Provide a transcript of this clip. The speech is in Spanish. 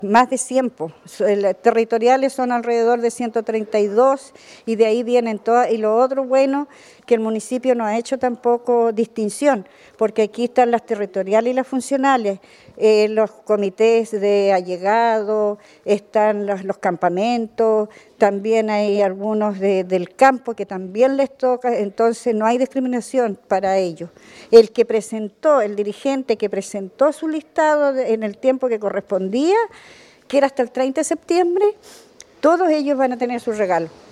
Más de 100, territoriales son alrededor de 132 y de ahí vienen todas. Y lo otro bueno, que el municipio no ha hecho tampoco distinción, porque aquí están las territoriales y las funcionales, los comités de allegados, están los campamentos, también hay algunos del campo que también les toca, entonces no hay discriminación para ellos. El que presentó, el dirigente que presentó su listado en el tiempo que correspondía, que era hasta el 30 de septiembre, todos ellos van a tener su regalo.